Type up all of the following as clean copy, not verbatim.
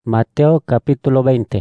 Mateo capítulo 20.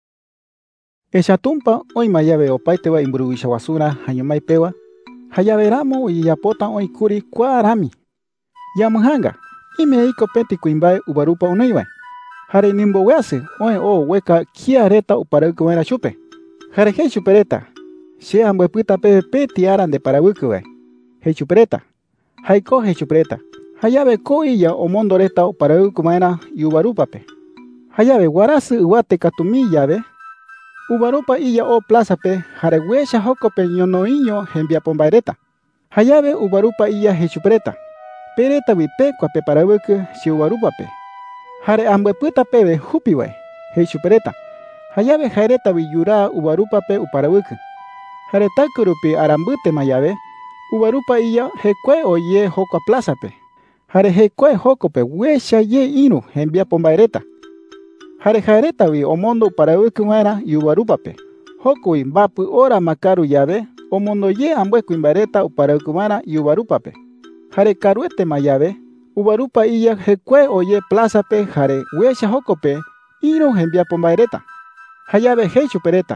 Eshatumpa hoy mayave opaitewa imburuwisha wasura hanyumaipewa. Hayaveramo y yapota hoy kuri kuarami. Yamuhanga. Ime iko peti kuimbae ubarupa unaiwa. Hare nimbo wease hoy weka kia reta uparaku wena chupe. Hare hei chupereta. Se ambueputa pepe tiaran de parabukuwe. Hei chupereta. Haiko hei chupereta. Hayave koiya omondo reta uparaku wena yubarupape. Hayabe guarasu uwate katumi yabe. Ubarupa iya o plaza pe hareguesha hokope ñonoiño hembia pombaireta. Hayabe ubarupa iya hechupreta. Pereta wipe kwa pe parabuku si ubarupa pe. Hare ambeputa pebe hupiwe hechupreta. Hayabe jaireta wi yura ubarupa pe uparabuku. Hare takurupi arambute mayabe. Ubarupa iya hekwe oye hoko plaza pe. Hare hekwe hokope wesha ye inu hembia pombaireta. Hare jareta wi omondo parabuku mara yubarupape. Hoko imbapu ora makaru yabe, omondo ye ambueku imbareta uparabuku mara yubarupape. Hare karuete mayabe, ubarupa iya hekwe oye plaza pe hare wesha hokope, ino hembia pombaireta. Hayabe hei chupereta.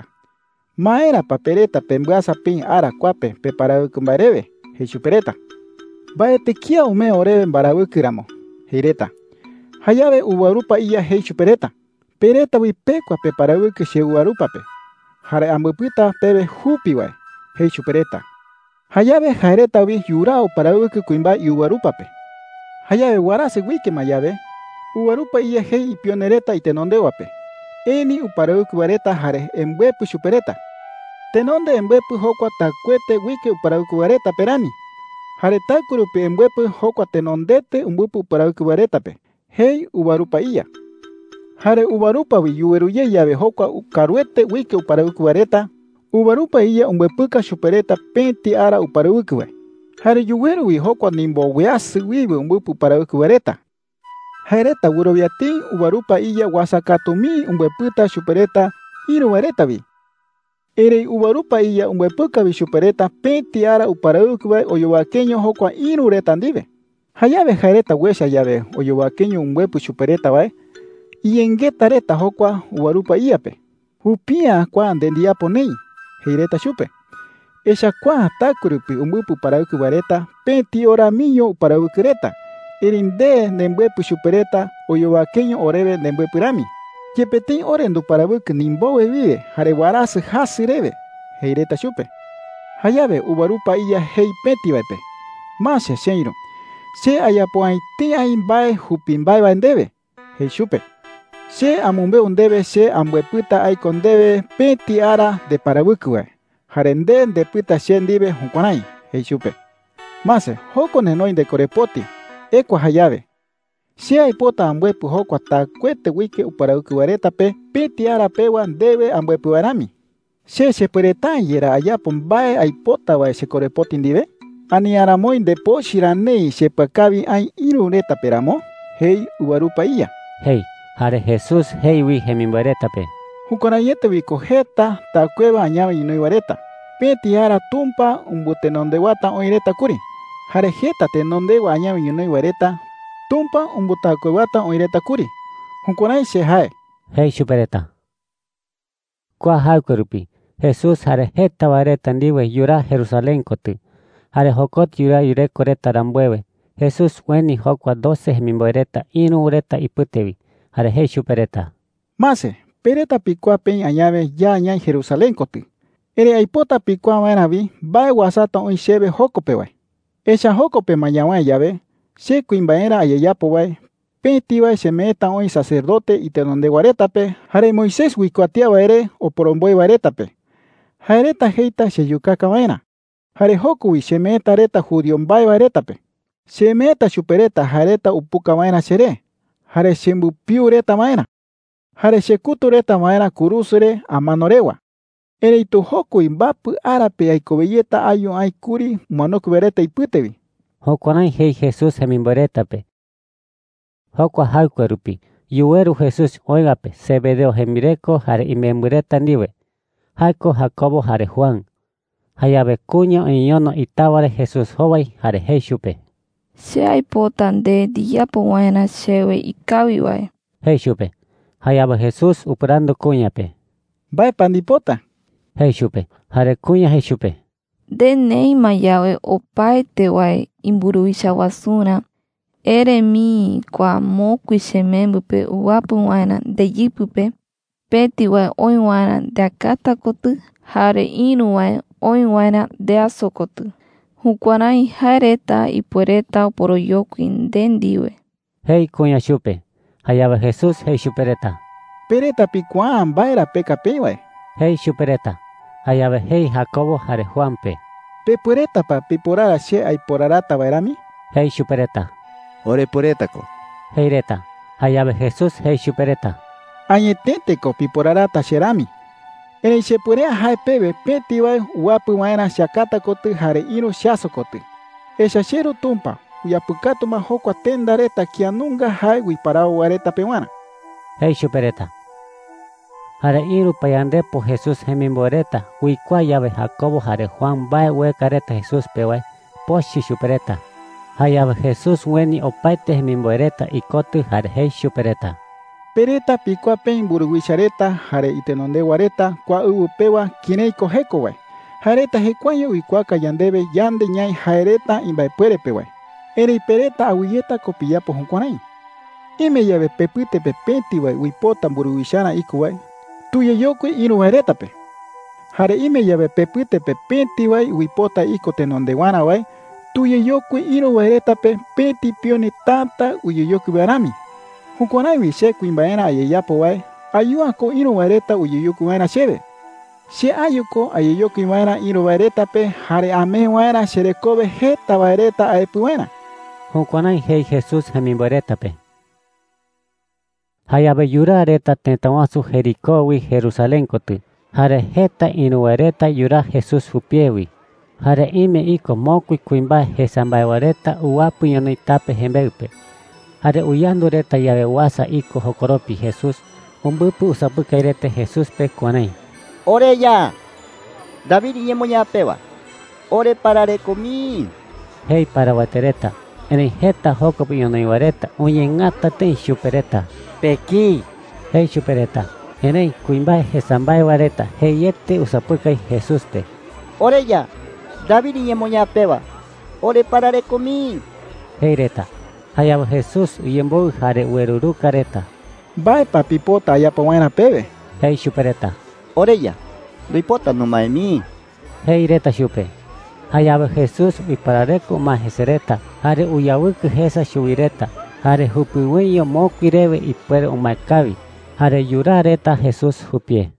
Maera papereta pembuasa pin ara kuape pe parabuku mbarebe, hei chupereta. Baete kia ume orebe mbarabuku ramo, heireta. Hayabe ubarupa iya hei chupereta. Pereta wipe kwa pe parabuku she ubarupape. Hare ambuputa pebe hupiwe hei chupereta. Hayabe jaireta wi yurao parabuku kuimba ubarupape. Hayabe warase wike mayabe. Ubarupa iya hei ipionereta itenondewape. Eni uparabuku bareta hare embuepu chupereta. Tenonde embuepu hokwa takwete wike uparabuku bareta perani. Hare takurupe embuepu hokwa tenondete umbupu uparabuku bareta pe. Hei ubarupa iya. Hare ubarupa wi yueruye yabe hokwa ukaruete wike uparabuku bareta. Ubarupa iya umbepuka chupereta penti ara uparabuku we. Hare yueru wi hokwa nimbo weasu wibe umbupu uparabuku bareta. Haireta urobiatin ubarupa iya wasakatumi umbeputa chupereta iru bareta wi. Ere ubarupa iya umbepuka wi chupereta penti ara uparabuku we oyowakeño hokwa iru reta ndibe. Hayabe haireta wesha yabe oyowakeño umbepu chupereta wae. Yengeta reta hokwa ubarupa iyape. Upia kwa ndendia ponei. Heireta chupe. Esha kwa takurupi umbupu parabuku bareta. Penti ora miño parabuku reta. Erinde nembuepu chupereta oyowakeño orebe nembuepu rami. Yepetin orendu parabuku nimbowe vive. Hare warasu hasi rebe. Heireta chupe. Hayabe ubarupa iya hei peti baipe. Mashe sheiro. Se ayapoai ti aimbae hupimbae bandebe. Hei chupe. Se amumbe undebe se ambueputa aikondebe peti ara de parabuku we. Harende de puta shendibe hunkonai, hei chupe. Mase, hoko nenoi de korepoti, ekwa hayabe. Se aipota ambuepu hoko takwete wike uparabuku wareta pe peti ara pewa debe ambuepu warami. Se puereta yera ayapon bae aipota wa se korepoti ndibe. Ani aramoin de po shiranei se pakabi ai iru reta peramo, hei ubarupa iya. Hei. Hare Jesús hei wi hemimbareta pe. Hukonayete wi kojeta ta cueva añaba inoi bareta. Peti ara tumpa umbutenonde wata oireta kuri. Hare jeta tenonde añaba inoi bareta. Tumpa umbuta cuevata oireta kuri. Hukonay se hae. Hei chupereta. Kwa haukurupi. Jesús hare jeta bareta ndiwe yura Jerusalén kotu. Hare hokot yura yure koreta rambuewe. Jesús weni hokwa 12 hemimbareta inu ureta iputewi. Hare hei chupereta. Mase, pereta pikua pen añave ya añay Jerusalén kotu. Ere aipota pikua manavi, bae wasata oi shebe hokope wai. Esha hokope mayawa yabe, se kuimbaera ayayapo wai, penti wai se meta oi sacerdote itenonde waretape, hare Moisés wikuatia waere o poromboy waretape. Hareta heita se yukaka waena. Hare hoku wi se meta reta judion bae waretape. Se meta chupereta hareta upuka waena sere. Hare shembu piu reta maena. Hare shekutu reta maena kurusure amanorewa. Ere itu hoku imbapu arape aikobeyeta ayo aikuri manoku bereta iputevi. Hokonai hei Jesús hemimbareta pe. Hokwa haukurupi. Yueru Jesús oigape. Zebedeo hemireko hare imembureta ndiwe. Haiko Jacobo hare Juan. Hayabe kuño iñono itaware Jesús howai hare hei chupe. Se aipota de diapo waena shewe ikawi wae. Hei chupe. Hayaba Jesús uparando cuñape. Vai pandipota. Hey chupe. Hare cuña hey chupe. De neima yawe opaite wae imburuisha wasuna. Ere mi kwa mokui shemembupe uwapu waina de yipupe. Peti wae oin waina de akata kotu. Hare inu wae oin waina de asokotu. Hukuanai hareta y puereta poroyokuin dendiwe. Hey cuña chupe. Hayaba Jesús hey chupereta. Pereta picuan baira peca pewe. Hey chupereta. Hayaba hey Jacobo hare Juanpe. Pe puereta pa piporara she ay porarata bairami. Hey chupereta. Ore puretako. Hey reta. Hayaba Jesús hey chupereta. Añetete ko piporarata sherami. Ene se purea hai pebe peti vai uapu waina shakata kotu hare inu shaso kotu. Esha sheru tumpa. Uyapukatu ma hoko tendareta kianunga hai wiparao wareta pewana. Hey chupereta. Hare iru payandepo Jesús hemimboreta. Uikua yabe Jacobo hare Juan bae huecareta Jesús pewai. Poshi chupereta. Hayaba Jesús weni opaite hemimboreta y kotu hare hey chupereta. Pereta pikua pen buruguichareta hare itenonde wareta kwa ubu pewa kinei koheko wai. Hareta hekuayo uikuaka yandebe yande ñai haereta imbae puere pewai. Ere pereta awiyeta kopiyapo hunkuanai. Ime yabe pepite pepenti wai uipota buruguichana iku wai. Tuye yokui inu waireta pe. Hare ime yabe pepite pepenti wai uipota iko tenonde wana wai. Tuye yokui inu waireta pe peti pioni tanta uye yokui barami. Hukuanai wisheku imbaena ayeyapo wai. Ayuako inu waireta uye yokui waina shebe. She ayuko ayeyoku imaena inu waireta pe hare ame waina sherekobe heta waireta aepu waina. Hukuanai hey Jesús hemimboreta pe. Hayabe yura areta tentawasu Jericó wi Jerusalén kotu. Hare heta inu waireta yura Jesús hupiewi. Hare ime iko mokui kuimba hesambae wareta uwapu yonitape hembeupe. Hare uyandu reta yabe wasa iko hokoropi Jesús. Umbupu usapuka irete Jesús pe kuanai. Ore ya. David yemoya pewa. Ore parare komi. Hey para watereta. En heta hokop yonaiwareta. Uyengata ten chupereta. Peki. Hey chupereta. En kuimba hesambae wareta. Hey yete usapuka Jesús te. Ore ya. David yemoya pewa. Ore parare komi. Hey reta. Hayab Jesús uyembo hare ueruru kareta. Vai papipota ayapo waina pebe. Hey chupereta. Ore ya. Luipota no maemi. Hey reta chupe. Hayab Jesús uiparareco majesereta. Hare uyawuku jesa shubireta. Hare hupiweyo moquirebe y puere umacabi. Hare yurareta Jesús jupie.